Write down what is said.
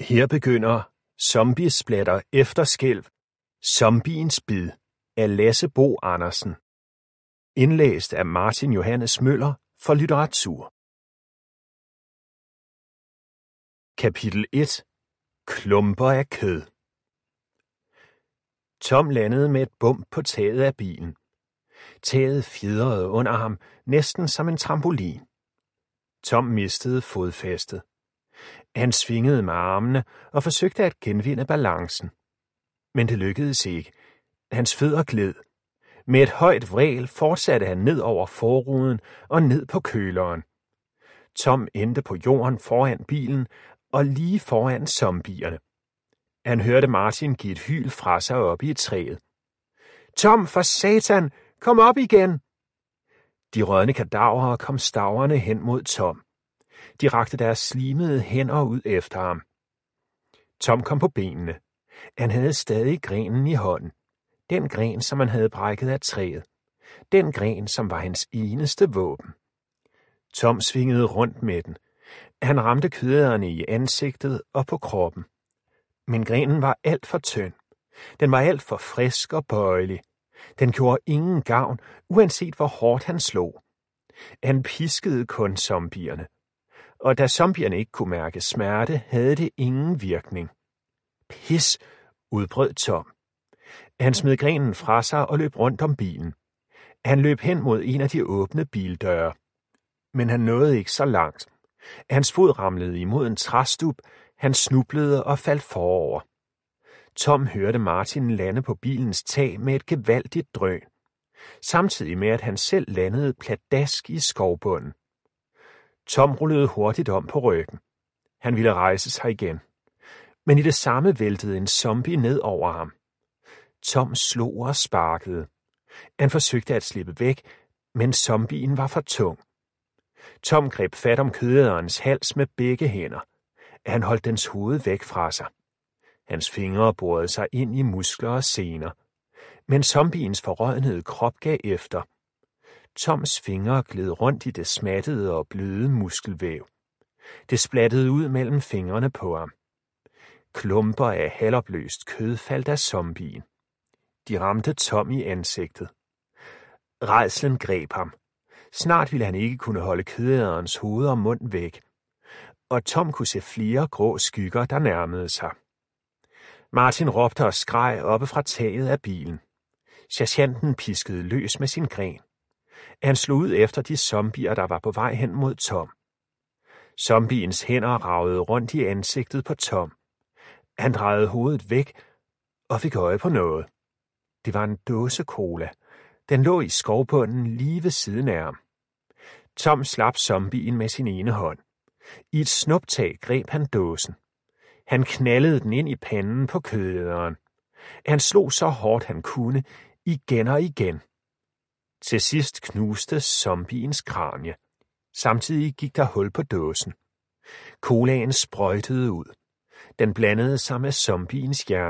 Her begynder Zombiesplatter Efterskælv, Zombiens bid af Lasse Bo Andersen. Indlæst af Martin Johannes Møller for Litteratur. Kapitel 1. Klumper af kød. Tom landede med et bump på taget af bilen. Taget fjedrede under ham, næsten som en trampolin. Tom mistede fodfæstet. Han svingede med armene og forsøgte at genvinde balancen. Men det lykkedes ikke. Hans fødder gled. Med et højt vræl fortsatte han ned over forruden og ned på køleren. Tom endte på jorden foran bilen og lige foran zombierne. Han hørte Martin give et hyl fra sig op i træet. Tom, for satan! Kom op igen! De rådne kadavrer kom stavrende hen mod Tom. De rakte deres slimede hænder ud efter ham. Tom kom på benene. Han havde stadig grenen i hånden. Den gren, som han havde brækket af træet. Den gren, som var hans eneste våben. Tom svingede rundt med den. Han ramte kødæderne i ansigtet og på kroppen. Men grenen var alt for tynd. Den var alt for frisk og bøjelig. Den gjorde ingen gavn, uanset hvor hårdt han slog. Han piskede kun zombierne. Og da zombierne ikke kunne mærke smerte, havde det ingen virkning. Pis, udbrød Tom. Han smed grenen fra sig og løb rundt om bilen. Han løb hen mod en af de åbne bildøre. Men han nåede ikke så langt. Hans fod ramlede imod en træstup, han snublede og faldt forover. Tom hørte Martin lande på bilens tag med et gevaldigt drøn, samtidig med at han selv landede pladask i skovbunden. Tom rullede hurtigt om på ryggen. Han ville rejse sig igen. Men i det samme væltede en zombie ned over ham. Tom slog og sparkede. Han forsøgte at slippe væk, men zombien var for tung. Tom greb fat om kødæderens hals med begge hænder. Han holdt dens hoved væk fra sig. Hans fingre borede sig ind i muskler og sener. Men zombiens forrådnede krop gav efter. Toms fingre gled rundt i det smattede og bløde muskelvæv. Det splattede ud mellem fingrene på ham. Klumper af halvopløst kød faldt af zombien. De ramte Tom i ansigtet. Rædslen greb ham. Snart ville han ikke kunne holde kødæderens hoved og mund væk. Og Tom kunne se flere grå skygger, der nærmede sig. Martin råbte og skreg oppe fra taget af bilen. Sergeanten piskede løs med sin gren. Han slog ud efter de zombier, der var på vej hen mod Tom. Zombiens hænder ragede rundt i ansigtet på Tom. Han drejede hovedet væk og fik øje på noget. Det var en dåse cola. Den lå i skovbunden lige ved siden af ham. Tom slap zombien med sin ene hånd. I et snuptag greb han dåsen. Han knaldede den ind i panden på kødæderen. Han slog så hårdt han kunne, igen og igen. Til sidst knuste zombiens kranie. Samtidig gik der hul på dåsen. Colaen sprøjtede ud. Den blandede sig med zombiens hjerne.